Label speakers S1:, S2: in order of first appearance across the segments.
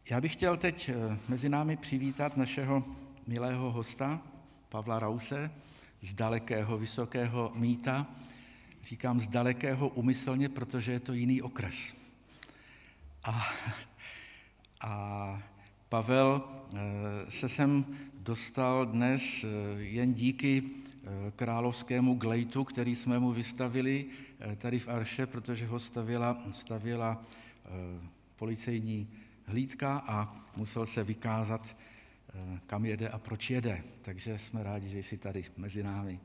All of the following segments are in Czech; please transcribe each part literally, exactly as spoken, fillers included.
S1: Já bych chtěl teď mezi námi přivítat našeho milého hosta, Pavla Rause, z dalekého Vysokého Mýta. Říkám z dalekého úmyslně, protože je to jiný okres. A, a Pavel se sem dostal dnes jen díky královskému glejtu, který jsme mu vystavili tady v Arše, protože ho stavila, stavila policejní hlídka a musel se vykázat, kam jede a proč jede. Takže jsme rádi, že jsi tady mezi námi.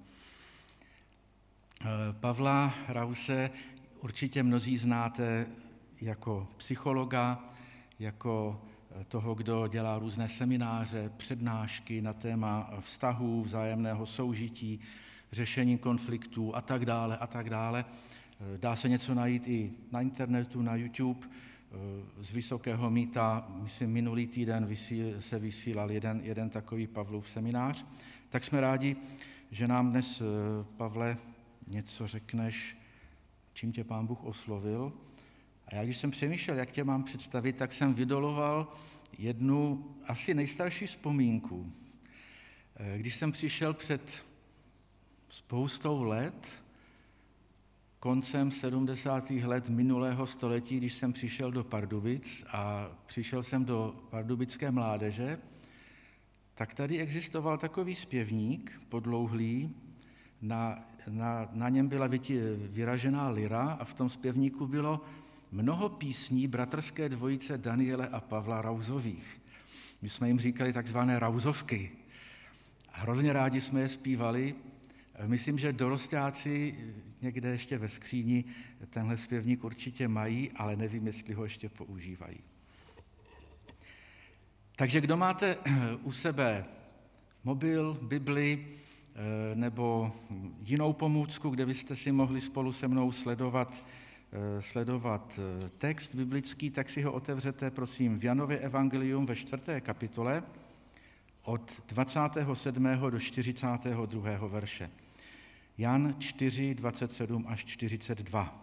S1: Pavla Rause určitě mnozí znáte jako psychologa, jako toho, kdo dělá různé semináře, přednášky na téma vztahů, vzájemného soužití, řešení konfliktů a tak dále a tak dále. Dá se něco najít i na internetu, na YouTube. Z Vysokého Mýta, myslím, minulý týden se vysílal jeden, jeden takový Pavlův seminář. Tak jsme rádi, že nám dnes, Pavle, něco řekneš, čím tě Pán Bůh oslovil. A já, když jsem přemýšlel, jak tě mám představit, tak jsem vydoloval jednu asi nejstarší vzpomínku. Když jsem přišel před spoustou let, koncem sedmdesátých let minulého století, když jsem přišel do Pardubic a přišel jsem do pardubické mládeže, tak tady existoval takový zpěvník podlouhlý, na, na, na něm byla vyražená lyra a v tom zpěvníku bylo mnoho písní bratrské dvojice Daniele a Pavla Rausových. My jsme jim říkali takzvané Rausovky. A hrozně rádi jsme je zpívali. Myslím, že dorostáci někde ještě ve skříni tenhle zpěvník určitě mají, ale nevím, jestli ho ještě používají. Takže kdo máte u sebe mobil, Bibli nebo jinou pomůcku, kde byste si mohli spolu se mnou sledovat, sledovat text biblický, tak si ho otevřete, prosím, v Janově evangelium ve čtvrté kapitole od dvacátého sedmého do čtyřicátého druhého verše. Jan čtyři, dvacet sedm až čtyřicet dva.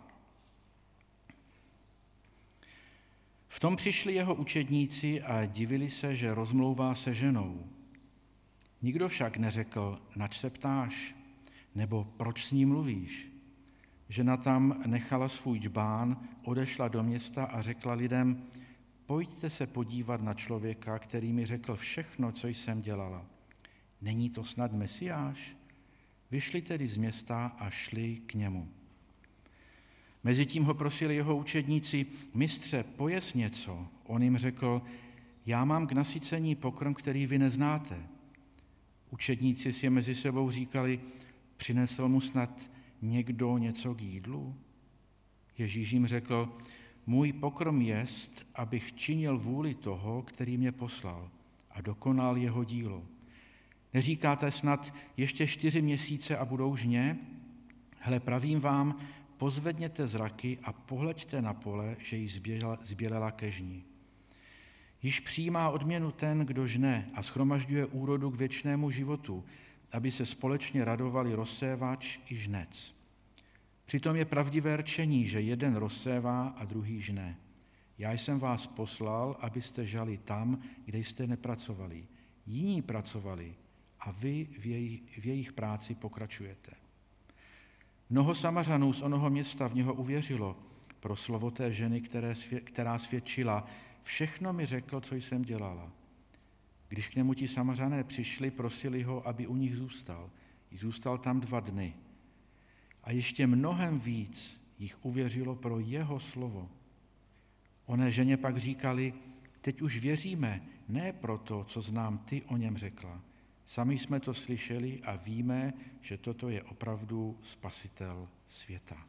S1: V tom přišli jeho učedníci a divili se, že rozmlouvá se ženou. Nikdo však neřekl, nač se ptáš, nebo proč s ní mluvíš. Žena tam nechala svůj džbán, odešla do města a řekla lidem, pojďte se podívat na člověka, který mi řekl všechno, co jsem dělala. Není to snad Mesiáš? Vyšli tedy z města a šli k němu. Mezitím ho prosili jeho učedníci, mistře, pojes něco. On jim řekl, já mám k nasycení pokrm, který vy neznáte. Učedníci si mezi sebou říkali, přinesl mu snad někdo něco k jídlu? Ježíš jim řekl, můj pokrm jest, abych činil vůli toho, který mě poslal a dokonal jeho dílo. Neříkáte snad ještě čtyři měsíce a budou žně? Hle, pravím vám, pozvedněte zraky a pohleďte na pole, že jí zbělela ke žni. Již přijímá odměnu ten, kdo žne a shromažďuje úrodu k věčnému životu, aby se společně radovali rozsévač i žnec. Přitom je pravdivé rčení, že jeden rozsévá a druhý žne. Já jsem vás poslal, abyste žali tam, kde jste nepracovali. Jiní pracovali a vy v jejich, v jejich práci pokračujete. Mnoho Samařanů z onoho města v něho uvěřilo pro slovo té ženy, které, která svědčila, všechno mi řekl, co jsem dělala. Když k němu ti Samařané přišli, prosili ho, aby u nich zůstal. I zůstal tam dva dny. A ještě mnohem víc jich uvěřilo pro jeho slovo. Oné ženě pak říkali, teď už věříme, ne proto, co znám ty o něm řekla. Sami jsme to slyšeli a víme, že toto je opravdu spasitel světa.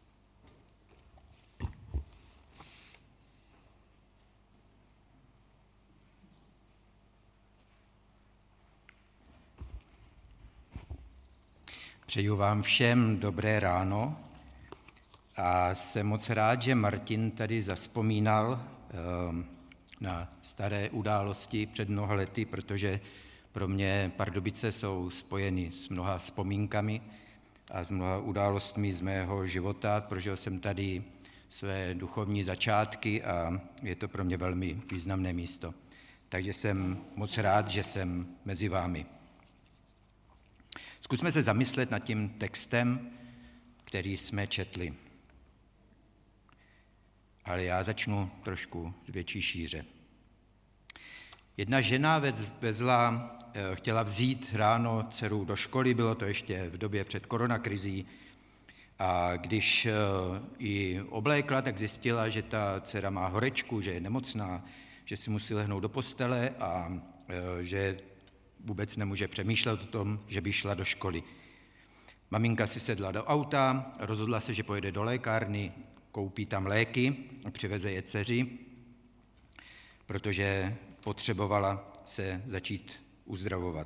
S2: Přeju vám všem dobré ráno a jsem moc rád, že Martin tady zazpomínal na staré události před mnoha lety, protože pro mě Pardubice jsou spojeny s mnoha vzpomínkami a s mnoha událostmi z mého života. Prožil jsem tady své duchovní začátky a je to pro mě velmi významné místo. Takže jsem moc rád, že jsem mezi vámi. Zkusme se zamyslet nad tím textem, který jsme četli. Ale já začnu trošku z větší šíře. Jedna žena vezla, chtěla vzít ráno dceru do školy, bylo to ještě v době před koronakrizí, a když ji oblékla, tak zjistila, že ta dcera má horečku, že je nemocná, že si musí lehnout do postele a že vůbec nemůže přemýšlet o tom, že by šla do školy. Maminka si sedla do auta, rozhodla se, že pojede do lékárny, koupí tam léky a přiveze je dceři, protože potřebovala se začít uzdravovat.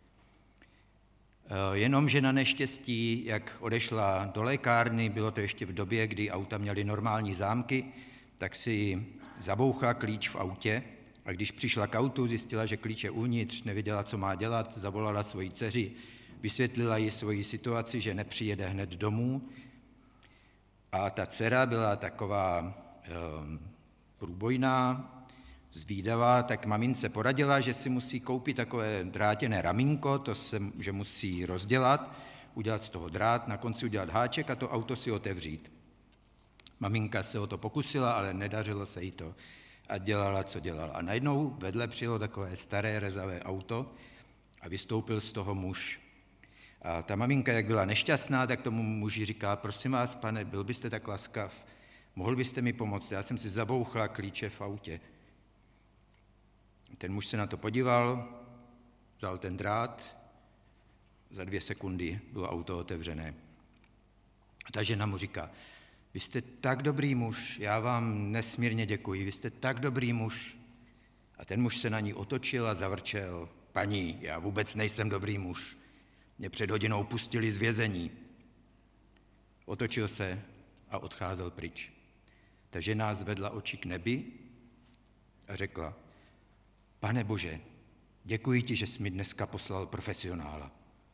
S2: Jenomže na neštěstí, jak odešla do lékárny, bylo to ještě v době, kdy auta měly normální zámky, tak si zabouchla klíč v autě a když přišla k autu, zjistila, že klíč je uvnitř, nevěděla, co má dělat, zavolala svoji dceři, vysvětlila jí svoji situaci, že nepřijede hned domů. A ta dcera byla taková e, průbojná, zvídavá, tak mamince poradila, že si musí koupit takové drátěné ramínko, to se, že musí rozdělat, udělat z toho drát, na konci udělat háček a to auto si otevřít. Maminka se o to pokusila, ale nedařilo se jí to a dělala, co dělala. A najednou vedle přijelo takové staré rezavé auto a vystoupil z toho muž. A ta maminka, jak byla nešťastná, tak tomu muži říká, prosím vás, pane, byl byste tak laskav, mohl byste mi pomoct, já jsem si zabouchla klíče v autě. Ten muž se na to podíval, vzal ten drát, za dvě sekundy bylo auto otevřené. A ta žena mu říká, vy jste tak dobrý muž, já vám nesmírně děkuji, vy jste tak dobrý muž. A ten muž se na ní otočil a zavrčel, paní, já vůbec nejsem dobrý muž, mě před hodinou pustili z vězení. Otočil se a odcházel pryč. Ta žena zvedla oči k nebi a řekla, Pane Bože, děkuji ti, že jsi mi dneska poslal profesionála.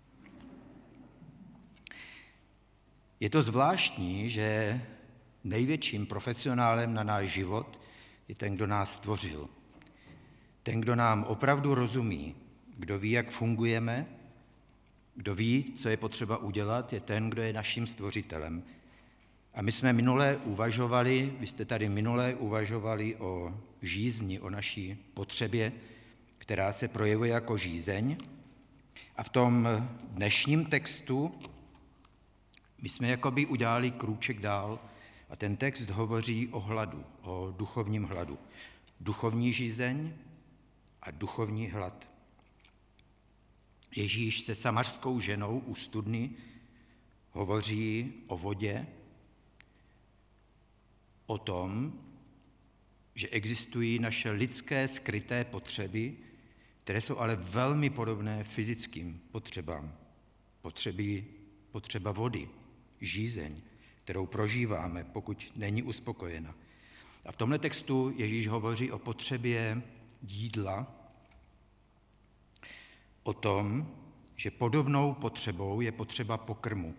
S2: Je to zvláštní, že největším profesionálem na náš život je ten, kdo nás stvořil. Ten, kdo nám opravdu rozumí, kdo ví, jak fungujeme, kdo ví, co je potřeba udělat, je ten, kdo je naším stvořitelem. A my jsme minule uvažovali, vy jste tady minule uvažovali o žízni, o naší potřebě, která se projevuje jako žízeň. A v tom dnešním textu my jsme jakoby udělali krůček dál a ten text hovoří o hladu, o duchovním hladu. Duchovní žízeň a duchovní hlad. Ježíš se samařskou ženou u studny hovoří o vodě, o tom, že existují naše lidské skryté potřeby, které jsou ale velmi podobné fyzickým potřebám. Potřeby, potřeba vody, žízeň, kterou prožíváme, pokud není uspokojena. A v tomhle textu Ježíš hovoří o potřebě jídla, o tom, že podobnou potřebou je potřeba pokrmu.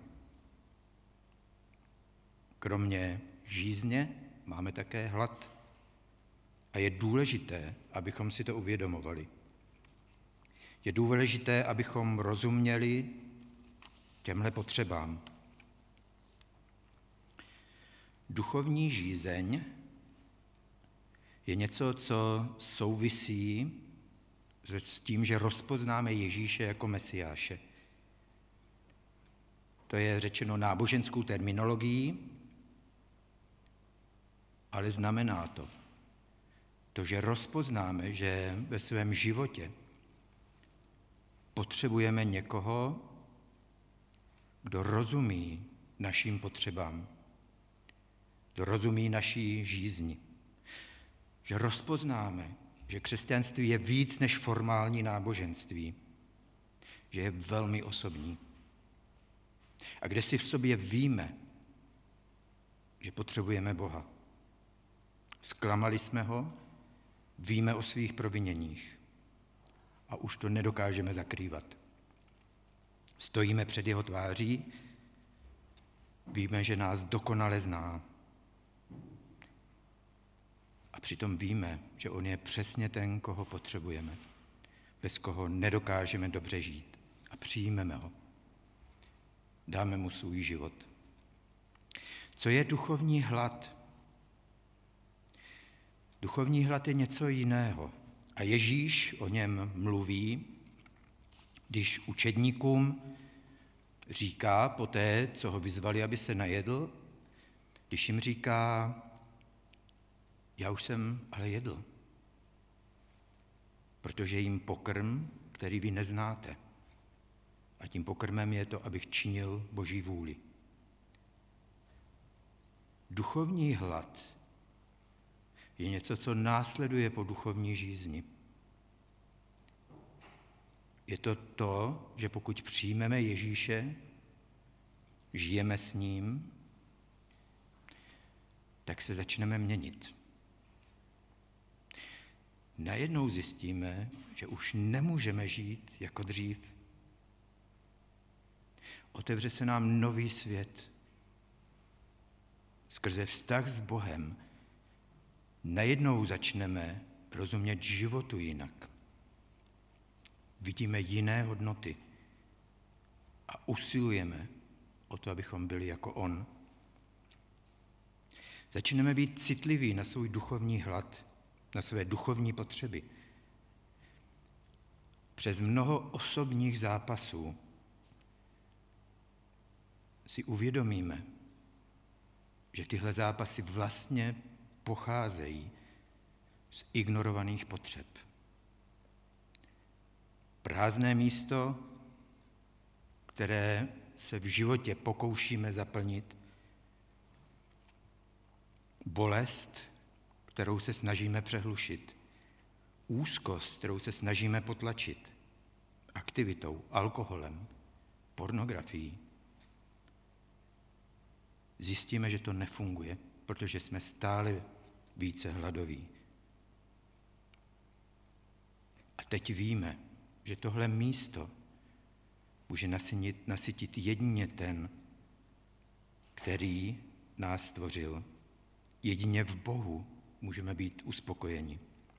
S2: Kromě žízně máme také hlad. A je důležité, abychom si to uvědomovali. Je důležité, abychom rozuměli těmhle potřebám. Duchovní žízeň je něco, co souvisí s tím, že rozpoznáme Ježíše jako Mesiáše. To je řečeno náboženskou terminologií, ale znamená to, to, že rozpoznáme, že ve svém životě potřebujeme někoho, kdo rozumí našim potřebám, kdo rozumí naší žízni. Že rozpoznáme, že křesťanství je víc než formální náboženství, že je velmi osobní. A kde si v sobě víme, že potřebujeme Boha. Zklamali jsme ho, víme o svých proviněních a už to nedokážeme zakrývat. Stojíme před jeho tváří, víme, že nás dokonale zná přitom víme, že on je přesně ten, koho potřebujeme, bez koho nedokážeme dobře žít. A přijmeme ho. Dáme mu svůj život. Co je duchovní hlad? Duchovní hlad je něco jiného. A Ježíš o něm mluví, když učedníkům říká poté, co ho vyzvali, aby se najedl, když jim říká, já už jsem ale jedl, protože jim pokrm, který vy neznáte. A tím pokrmem je to, abych činil Boží vůli. Duchovní hlad je něco, co následuje po duchovní žízni. Je to to, že pokud přijmeme Ježíše, žijeme s ním, tak se začneme měnit. Najednou zjistíme, že už nemůžeme žít jako dřív. Otevře se nám nový svět. Skrze vztah s Bohem najednou začneme rozumět životu jinak. Vidíme jiné hodnoty a usilujeme o to, abychom byli jako on. Začneme být citliví na svůj duchovní hlad, na své duchovní potřeby. Přes mnoho osobních zápasů si uvědomíme, že tyhle zápasy vlastně pocházejí z ignorovaných potřeb. Prázdné místo, které se v životě pokoušíme zaplnit, bolest, kterou se snažíme přehlušit, úzkost, kterou se snažíme potlačit, aktivitou, alkoholem, pornografií. Zjistíme, že to nefunguje, protože jsme stále více hladoví. A teď víme, že tohle místo může nasytit, nasytit jedině ten, který nás stvořil. Jedině v Bohu můžeme být uspokojeni.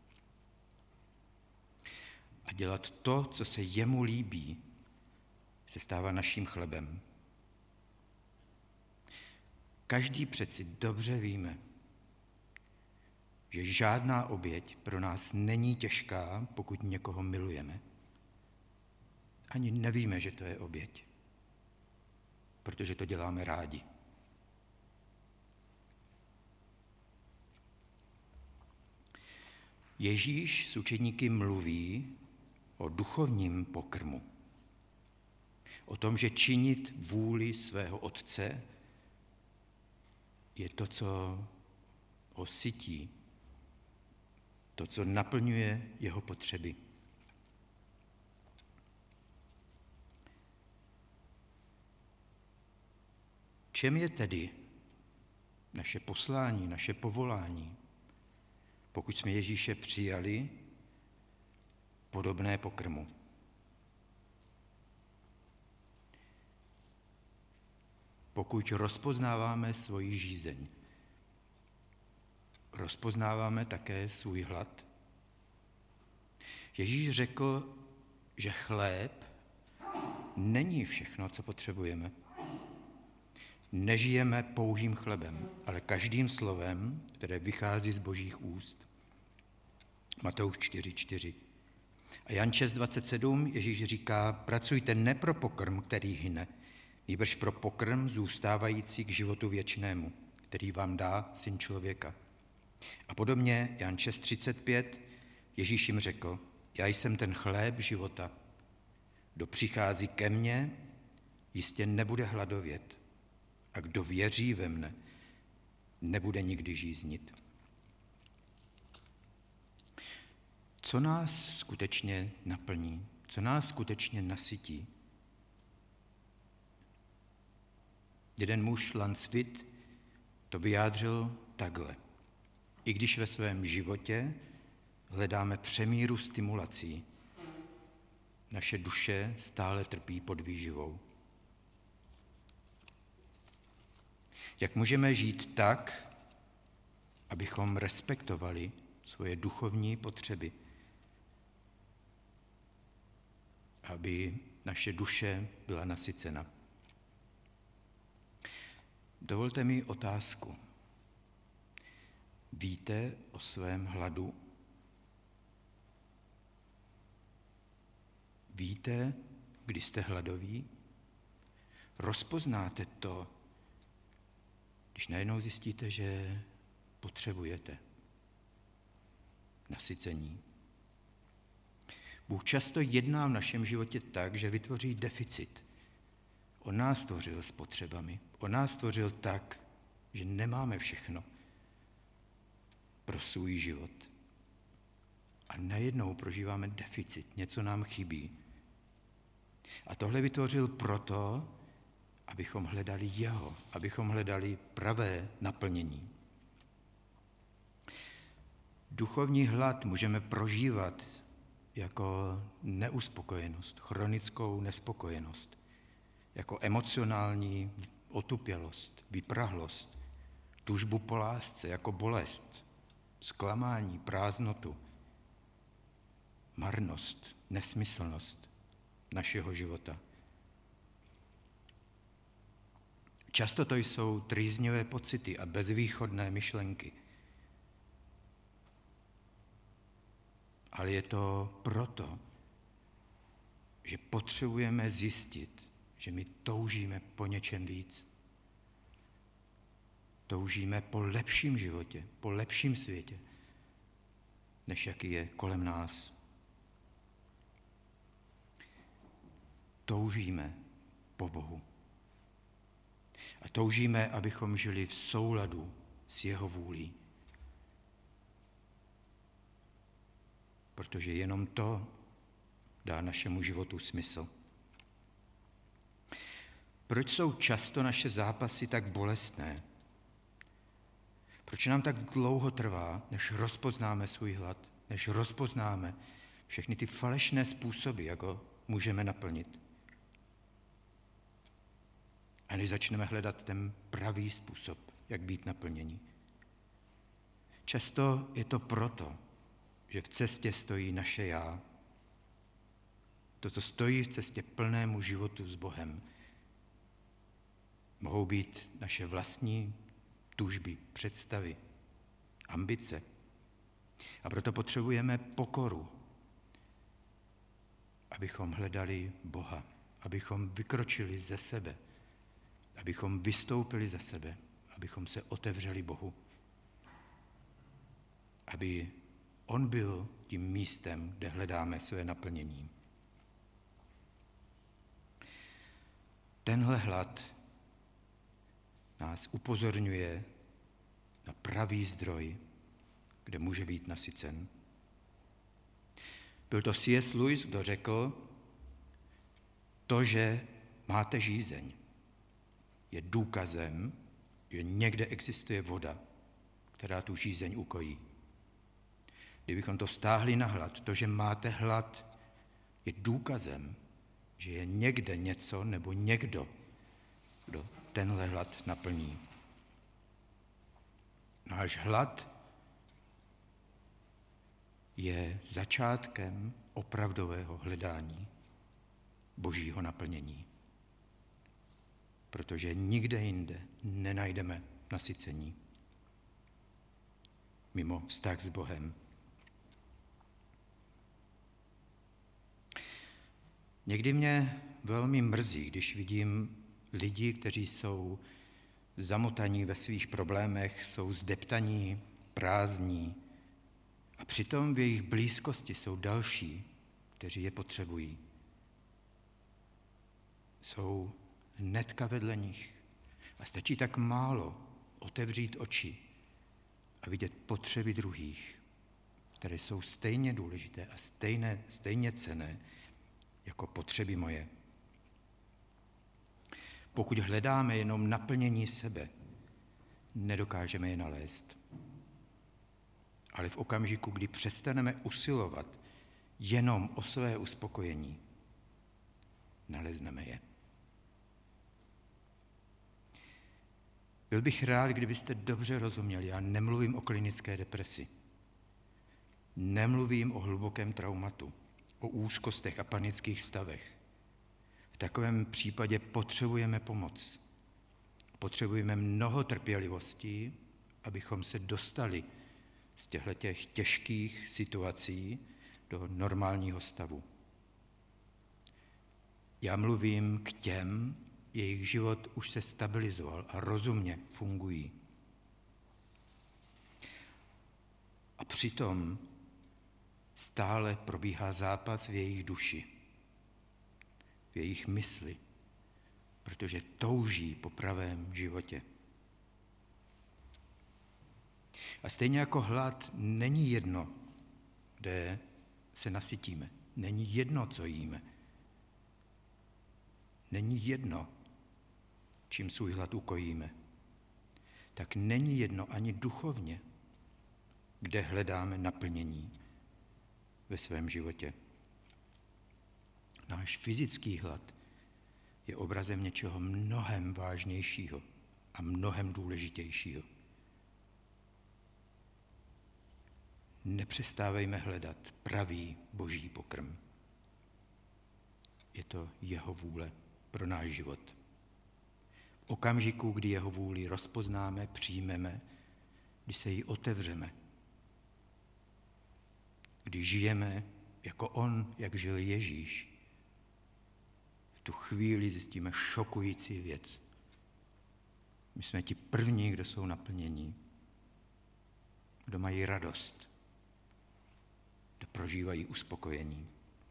S2: A dělat to, co se jemu líbí, se stává naším chlebem. Každý přeci dobře víme, že žádná oběť pro nás není těžká, pokud někoho milujeme. Ani nevíme, že to je oběť, protože to děláme rádi. Ježíš s učedníky mluví o duchovním pokrmu. O tom, že činit vůli svého Otce je to, co ho sytí, to, co naplňuje jeho potřeby. Čem je tedy naše poslání, naše povolání, pokud jsme Ježíše přijali podobné pokrmu? Pokud rozpoznáváme svoji žízeň, rozpoznáváme také svůj hlad. Ježíš řekl, že chléb není všechno, co potřebujeme. Nežijeme pouhým chlebem, ale každým slovem, které vychází z Božích úst. Matouš čtyři čtyři. A Jan šest dvacet sedm Ježíš říká, pracujte ne pro pokrm, který hyne, nýbrž pro pokrm zůstávající k životu věčnému, který vám dá Syn člověka. A podobně Jan šest třicet pět Ježíš jim řekl, já jsem ten chléb života. Kdo přichází ke mně, jistě nebude hladovět. A kdo věří ve mne, nebude nikdy žíznit. Co nás skutečně naplní? Co nás skutečně nasytí? Jeden muž, Lansvit, to vyjádřil takhle. I když ve svém životě hledáme přemíru stimulací, naše duše stále trpí podvýživou. Jak můžeme žít tak, abychom respektovali svoje duchovní potřeby, aby naše duše byla nasycena. Dovolte mi otázku. Víte o svém hladu? Víte, kdy jste hladoví? Rozpoznáte to, když najednou zjistíte, že potřebujete nasycení. Bůh často jedná v našem životě tak, že vytvoří deficit. On nás stvořil s potřebami. On nás stvořil tak, že nemáme všechno pro svůj život. A najednou prožíváme deficit, něco nám chybí. A tohle vytvořil proto, abychom hledali jeho, abychom hledali pravé naplnění. Duchovní hlad můžeme prožívat jako neuspokojenost, chronickou nespokojenost, jako emocionální otupělost, vyprahlost, tužbu po lásce, jako bolest, zklamání, prázdnotu, marnost, nesmyslnost našeho života. Často to jsou trýznivé pocity a bezvýchodné myšlenky. Ale je to proto, že potřebujeme zjistit, že my toužíme po něčem víc. Toužíme po lepším životě, po lepším světě, než jaký je kolem nás. Toužíme po Bohu. A toužíme, abychom žili v souladu s jeho vůlí. Protože jenom to dá našemu životu smysl. Proč jsou často naše zápasy tak bolestné? Proč nám tak dlouho trvá, než rozpoznáme svůj hlad, než rozpoznáme všechny ty falešné způsoby, jak ho můžeme naplnit? A než začneme hledat ten pravý způsob, jak být naplnění. Často je to proto, že v cestě stojí naše já. To, co stojí v cestě plnému životu s Bohem, mohou být naše vlastní tužby, představy, ambice. A proto potřebujeme pokoru, abychom hledali Boha, abychom vykročili ze sebe, abychom vystoupili ze sebe, abychom se otevřeli Bohu, aby on byl tím místem, kde hledáme své naplnění. Tenhle hlad nás upozorňuje na pravý zdroj, kde může být nasycen. Byl to C S Lewis, kdo řekl, to, že máte žízeň, je důkazem, že někde existuje voda, která tu žízeň ukojí. Kdybychom to vztáhli na hlad, to, že máte hlad, je důkazem, že je někde něco nebo někdo, kdo tenhle hlad naplní. Náš hlad je začátkem opravdového hledání Božího naplnění. Protože nikde jinde nenajdeme nasycení mimo vztah s Bohem. Někdy mě velmi mrzí, když vidím lidi, kteří jsou zamotaní ve svých problémech, jsou zdeptaní, prázdní a přitom v jejich blízkosti jsou další, kteří je potřebují. Jsou hnedka vedle nich a stačí tak málo otevřít oči a vidět potřeby druhých, které jsou stejně důležité a stejné, stejně cenné jako potřeby moje. Pokud hledáme jenom naplnění sebe, nedokážeme je nalézt. Ale v okamžiku, kdy přestaneme usilovat jenom o své uspokojení, nalezneme je. Byl bych rád, kdybyste dobře rozuměli. Já nemluvím o klinické depresi. Nemluvím o hlubokém traumatu, o úzkostech a panických stavech. V takovém případě potřebujeme pomoc. Potřebujeme mnoho trpělivostí, abychom se dostali z těchto těžkých situací do normálního stavu. Já mluvím k těm, jejich život už se stabilizoval a rozumně fungují. A přitom stále probíhá zápas v jejich duši, v jejich mysli, protože touží po pravém životě. A stejně jako hlad není jedno, kde se nasytíme. Není jedno, co jíme. Není jedno, čím svůj hlad ukojíme. Tak není jedno ani duchovně, kde hledáme naplnění ve svém životě. Náš fyzický hlad je obrazem něčeho mnohem vážnějšího a mnohem důležitějšího. Nepřestávejme hledat pravý boží pokrm. Je to jeho vůle pro náš život. V okamžiku, kdy jeho vůli rozpoznáme, přijmeme, když se jí otevřeme, když žijeme jako on, jak žil Ježíš, v tu chvíli zjistíme šokující věc. My jsme ti první, kdo jsou naplnění, kdo mají radost, kdo prožívají uspokojení.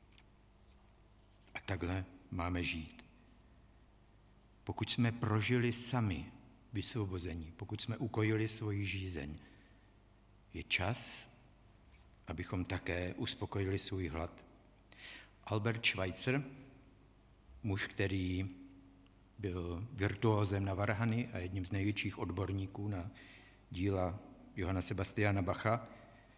S2: A takhle máme žít. Pokud jsme prožili sami vysvobození, pokud jsme ukojili svoji žízeň, je čas, abychom také uspokojili svůj hlad. Albert Schweitzer, muž, který byl virtuózem na varhany a jedním z největších odborníků na díla Johanna Sebastiana Bacha,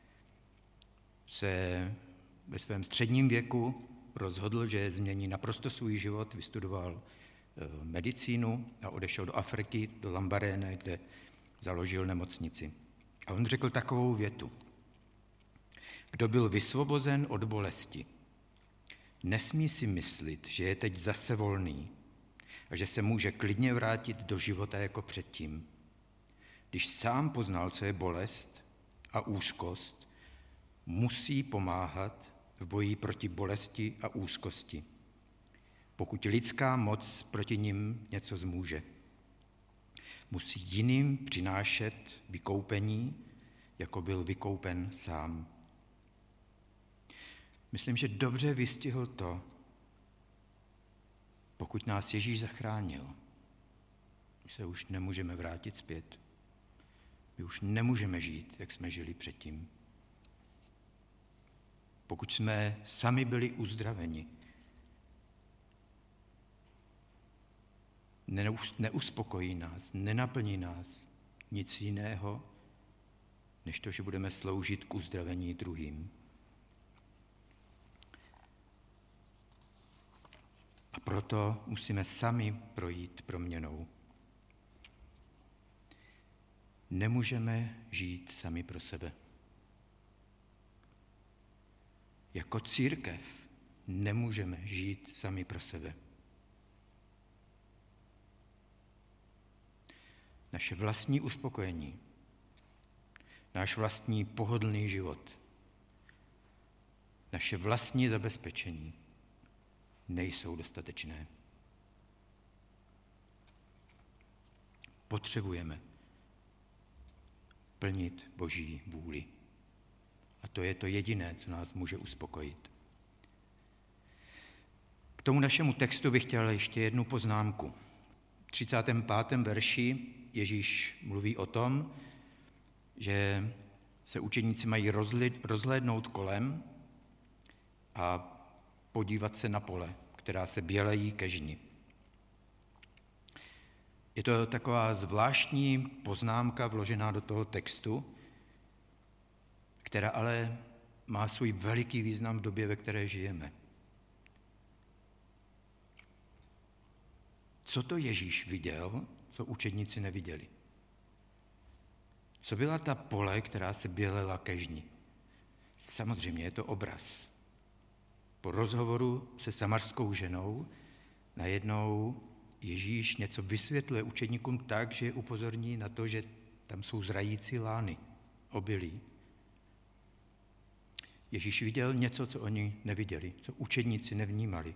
S2: se ve svém středním věku rozhodl, že změní naprosto svůj život, vystudoval medicínu a odešel do Afriky, do Lambaréne, kde založil nemocnici. A on řekl takovou větu. Kdo byl vysvobozen od bolesti, nesmí si myslet, že je teď zase volný a že se může klidně vrátit do života jako předtím. Když sám poznal, co je bolest a úzkost, musí pomáhat v boji proti bolesti a úzkosti, pokud lidská moc proti nim něco zmůže. Musí jiným přinášet vykoupení, jako byl vykoupen sám. Myslím, že dobře vystihl to, pokud nás Ježíš zachránil, my se už nemůžeme vrátit zpět. My už nemůžeme žít, jak jsme žili předtím. Pokud jsme sami byli uzdraveni, neuspokojí nás, nenaplní nás nic jiného, než to, že budeme sloužit k uzdravení druhým. A proto musíme sami projít proměnou. Nemůžeme žít sami pro sebe. Jako církev nemůžeme žít sami pro sebe. Naše vlastní uspokojení, náš vlastní pohodlný život, naše vlastní zabezpečení nejsou dostatečné. Potřebujeme plnit Boží vůli. A to je to jediné, co nás může uspokojit. K tomu našemu textu bych chtěl ještě jednu poznámku. V třicátém pátém verši Ježíš mluví o tom, že se učeníci mají rozhlédnout kolem a podívat se na pole, která se bělejí ke žni. Je to taková zvláštní poznámka vložená do toho textu, která ale má svůj veliký význam v době, ve které žijeme. Co to Ježíš viděl, co učedníci neviděli? Co byla ta pole, která se bělela ke žni? Samozřejmě je to obraz. Po rozhovoru se samarskou ženou najednou Ježíš něco vysvětluje učedníkům tak, že je upozorní na to, že tam jsou zrající lány, obilí. Ježíš viděl něco, co oni neviděli, co učedníci nevnímali.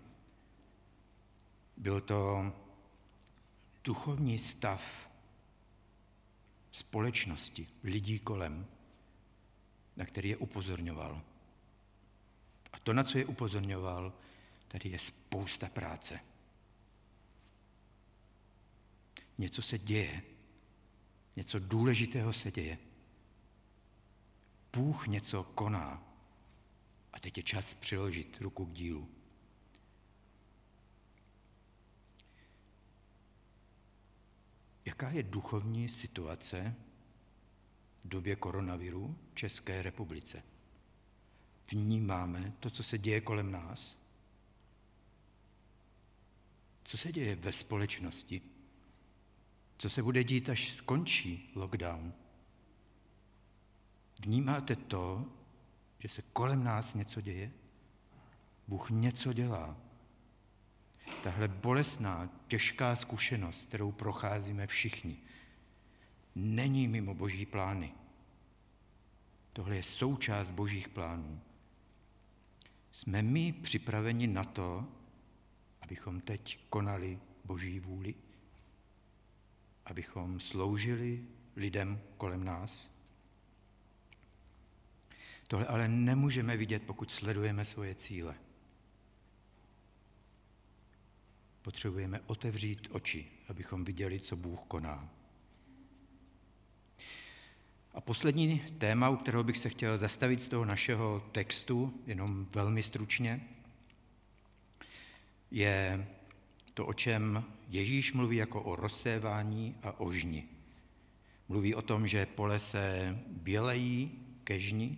S2: Byl to duchovní stav společnosti, lidí kolem, na který je upozorňoval. A to, na co je upozorňoval, tady je spousta práce. Něco se děje, něco důležitého se děje. Bůh něco koná a teď je čas přiložit ruku k dílu. Jaká je duchovní situace v době koronaviru v České republice? Vnímáme to, co se děje kolem nás? Co se děje ve společnosti? Co se bude dít, až skončí lockdown? Vnímáte to, že se kolem nás něco děje? Bůh něco dělá. Tahle bolestná, těžká zkušenost, kterou procházíme všichni, není mimo Boží plány. Tohle je součást Božích plánů. Jsme my připraveni na to, abychom teď konali Boží vůli? Abychom sloužili lidem kolem nás? Tohle ale nemůžeme vidět, pokud sledujeme svoje cíle. Potřebujeme otevřít oči, abychom viděli, co Bůh koná. A poslední téma, u kterého bych se chtěl zastavit z toho našeho textu, jenom velmi stručně, je to, o čem Ježíš mluví jako o rozsévání a o žni. Mluví o tom, že pole se bělejí ke žni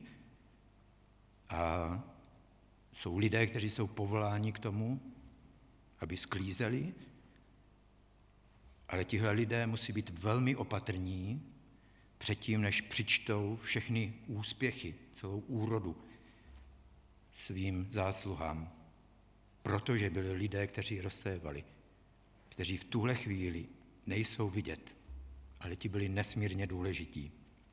S2: a jsou lidé, kteří jsou povoláni k tomu, aby sklízeli, ale tihle lidé musí být velmi opatrní předtím, než přičtou všechny úspěchy, celou úrodu svým zásluhám. Protože byli lidé, kteří rozsévali, kteří v tuhle chvíli nejsou vidět, ale ti byli nesmírně důležití.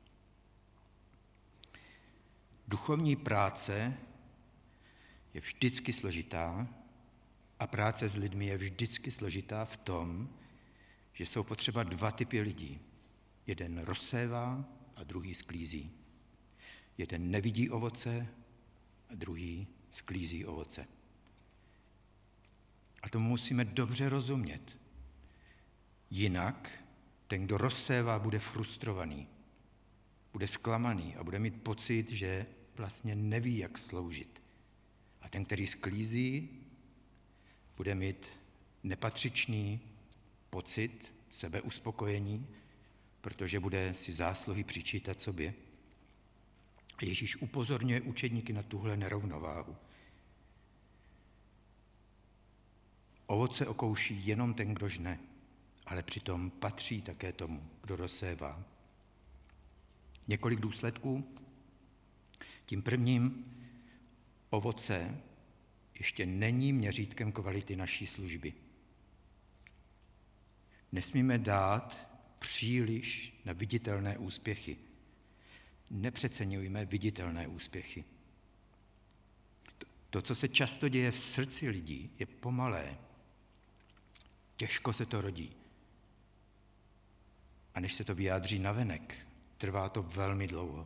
S2: Duchovní práce je vždycky složitá a práce s lidmi je vždycky složitá v tom, že jsou potřeba dva typy lidí. Jeden rozsévá a druhý sklízí. Jeden nevidí ovoce a druhý sklízí ovoce. A tomu musíme dobře rozumět. Jinak ten, kdo rozsévá, bude frustrovaný, bude zklamaný a bude mít pocit, že vlastně neví, jak sloužit. A ten, který sklízí, bude mít nepatřičný pocit sebeuspokojení, protože bude si zásluhy přičítat sobě. A Ježíš upozorňuje učedníky na tuhle nerovnováhu. Ovoce okouší jenom ten, kdo žne, ale přitom patří také tomu, kdo rozsévá. Několik důsledků. Tím prvním, ovoce ještě není měřítkem kvality naší služby. Nesmíme dát příliš na viditelné úspěchy. Nepřeceňujme viditelné úspěchy. To, to, co se často děje v srdci lidí, je pomalé. Těžko se to rodí. A než se to vyjádří navenek, trvá to velmi dlouho.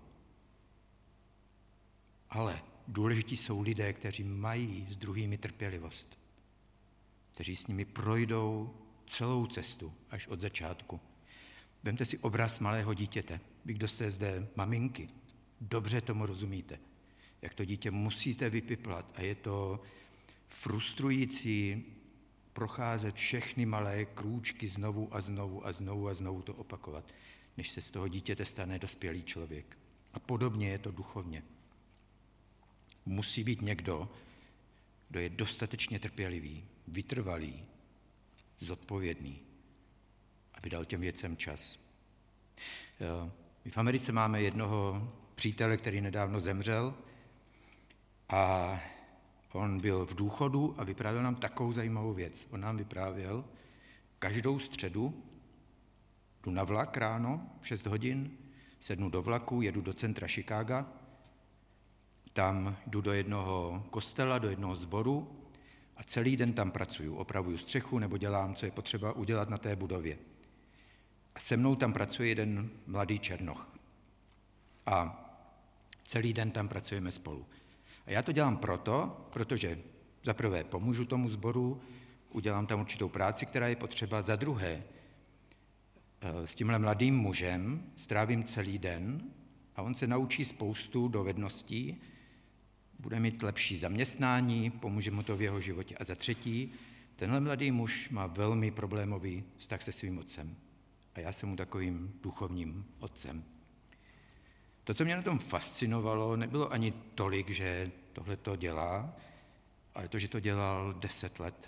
S2: Ale důležití jsou lidé, kteří mají s druhými trpělivost, kteří s nimi projdou celou cestu až od začátku. Vemte si obraz malého dítěte. Vy, kdo jste zde maminky, dobře tomu rozumíte, jak to dítě musíte vypiplat a je to frustrující procházet všechny malé krůčky znovu a znovu a znovu a znovu to opakovat, než se z toho dítěte stane dospělý člověk. A podobně je to duchovně. Musí být někdo, kdo je dostatečně trpělivý, vytrvalý, zodpovědný, aby dal těm věcem čas. My v Americe máme jednoho přítele, který nedávno zemřel a on byl v důchodu a vyprávěl nám takovou zajímavou věc. On nám vyprávěl, každou středu jdu na vlak ráno, šest hodin, sednu do vlaku, jedu do centra Chicaga, tam jdu do jednoho kostela, do jednoho sboru a celý den tam pracuju, opravuju střechu nebo dělám, co je potřeba udělat na té budově. A se mnou tam pracuje jeden mladý černoch. A celý den tam pracujeme spolu. A já to dělám proto, protože za prvé pomůžu tomu sboru, udělám tam určitou práci, která je potřeba, za druhé s tímhle mladým mužem strávím celý den a on se naučí spoustu dovedností, bude mít lepší zaměstnání, pomůže mu to v jeho životě. A za třetí, tenhle mladý muž má velmi problémový vztah se svým otcem. A já jsem mu takovým duchovním otcem. To, co mě na tom fascinovalo, nebylo ani tolik, že tohle to dělá, ale to, že to dělal deset let.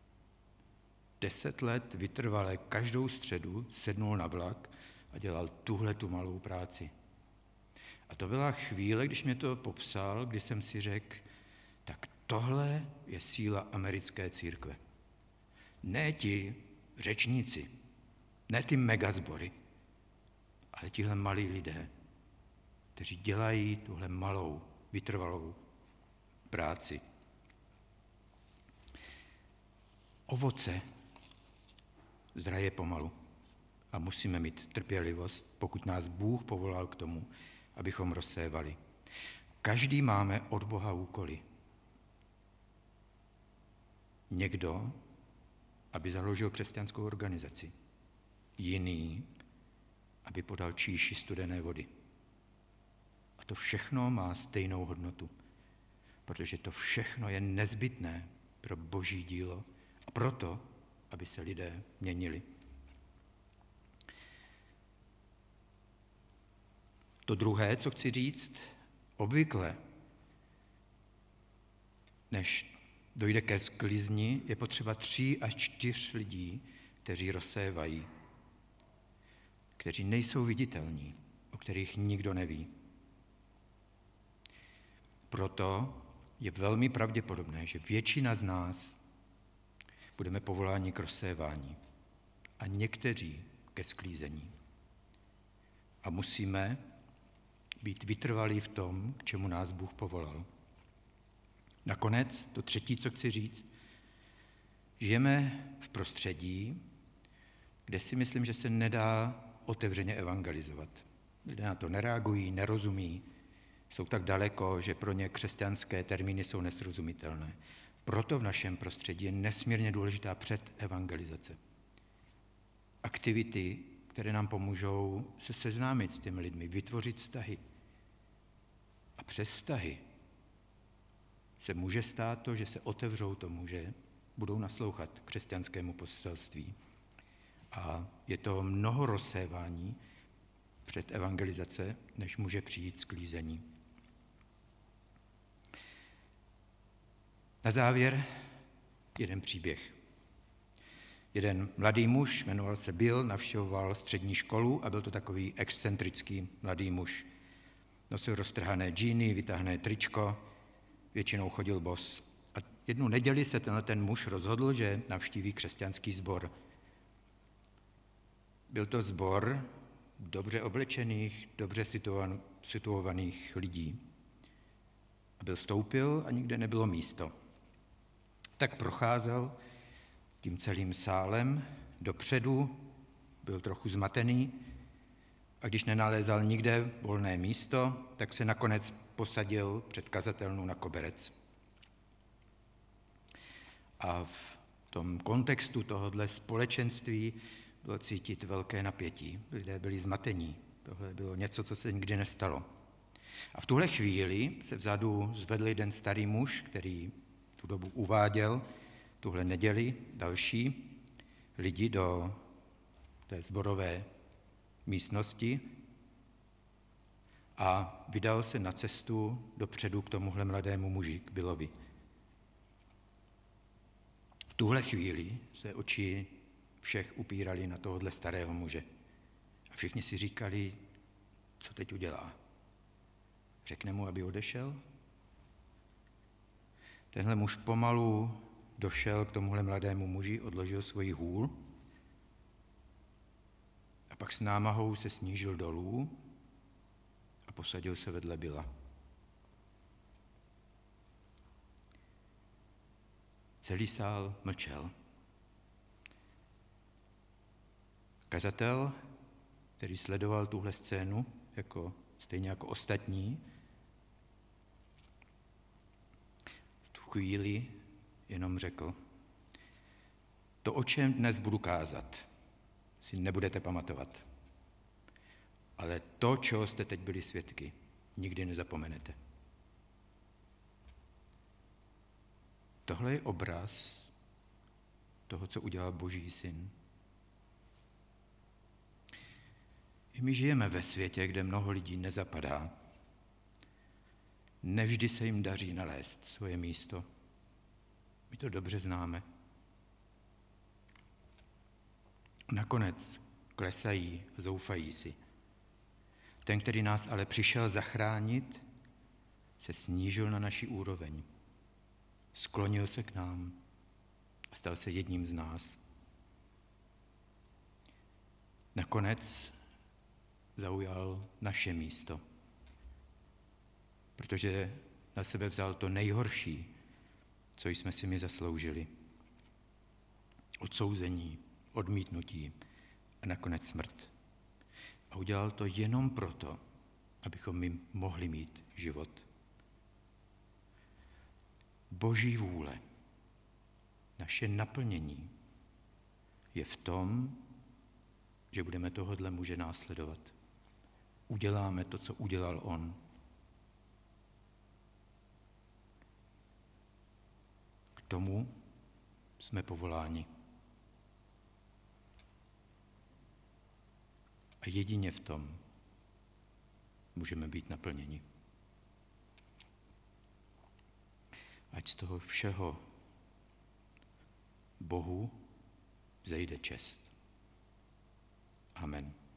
S2: Deset let vytrvale každou středu sednul na vlak a dělal tuhle tu malou práci. A to byla chvíle, když mě to popsal, kdy jsem si řekl, tak tohle je síla americké církve. Ne ti řečníci, ne ty megazbory, ale tihle malí lidé, kteří dělají tuhle malou, vytrvalou práci. Ovoce zraje pomalu a musíme mít trpělivost, pokud nás Bůh povolal k tomu, abychom rozsévali. Každý máme od Boha úkoly. Někdo, aby založil křesťanskou organizaci. Jiný, aby podal číši studené vody. A to všechno má stejnou hodnotu, protože to všechno je nezbytné pro Boží dílo a proto, aby se lidé měnili. To druhé, co chci říct, obvykle, než dojde ke sklizni, je potřeba tří až čtyř lidí, kteří rozsévají, kteří nejsou viditelní, o kterých nikdo neví. Proto je velmi pravděpodobné, že většina z nás budeme povoláni k rozsévání a někteří ke sklízení. A musíme být vytrvalí v tom, k čemu nás Bůh povolal. Nakonec, to třetí, co chci říct, žijeme v prostředí, kde si myslím, že se nedá otevřeně evangelizovat. Lidé na to nereagují, nerozumí, jsou tak daleko, že pro ně křesťanské termíny jsou nesrozumitelné. Proto v našem prostředí je nesmírně důležitá předevangelizace. Aktivity, které nám pomůžou se seznámit s těmi lidmi, vytvořit vztahy. A přes vztahy se může stát to, že se otevřou tomu, že budou naslouchat křesťanskému poselství. A je to mnoho rozsévání před evangelizace, než může přijít sklízení. Na závěr jeden příběh. Jeden mladý muž, jmenoval se Bill, navštěvoval střední školu a byl to takový excentrický mladý muž. Nosil roztrhané džíny, vytáhné tričko, většinou chodil bos. A jednu neděli se tenhle ten muž rozhodl, že navštíví křesťanský sbor. Byl to sbor dobře oblečených, dobře situovan, situovaných lidí. A Bill vstoupil a nikde nebylo místo. Tak procházel tím celým sálem dopředu, byl trochu zmatený a když nenalézal nikde volné místo, tak se nakonec posadil před kazatelnou na koberec. A v tom kontextu tohohle společenství bylo cítit velké napětí. Lidé byli zmatení. Tohle bylo něco, co se nikdy nestalo. A v tuhle chvíli se vzadu zvedl jeden starý muž, který tu dobu uváděl tuhle neděli další lidi do té sborové místnosti a vydal se na cestu dopředu k tomuhle mladému muži, k Billovi. V tuhle chvíli se oči všech upírali na tohohle starého muže. A všichni si říkali, co teď udělá? Řekne mu, aby odešel? Tenhle muž pomalu došel k tomuhle mladému muži, odložil svoji hůl a pak s námahou se snížil dolů a posadil se vedle Billa. Celý sál mlčel. Kazatel, který sledoval tuhle scénu, jako, stejně jako ostatní, v tu chvíli jenom řekl, to, o čem dnes budu kázat, si nebudete pamatovat. Ale to, čeho jste teď byli svědky, nikdy nezapomenete. Tohle je obraz toho, co udělal Boží syn. I my žijeme ve světě, kde mnoho lidí nezapadá. Nevždy se jim daří nalézt svoje místo. My to dobře známe. Nakonec klesají a zoufají si. Ten, který nás ale přišel zachránit, se snížil na naši úroveň. Sklonil se k nám a stal se jedním z nás. Nakonec zaujal naše místo, protože na sebe vzal to nejhorší, co jsme si my zasloužili. Odsouzení, odmítnutí a nakonec smrt. A udělal to jenom proto, abychom my mohli mít život. Boží vůle, naše naplnění je v tom, že budeme tohodle muže následovat. Uděláme to, co udělal on. K tomu jsme povoláni. A jedině v tom můžeme být naplněni. Ať z toho všeho Bohu zejde čest. Amen.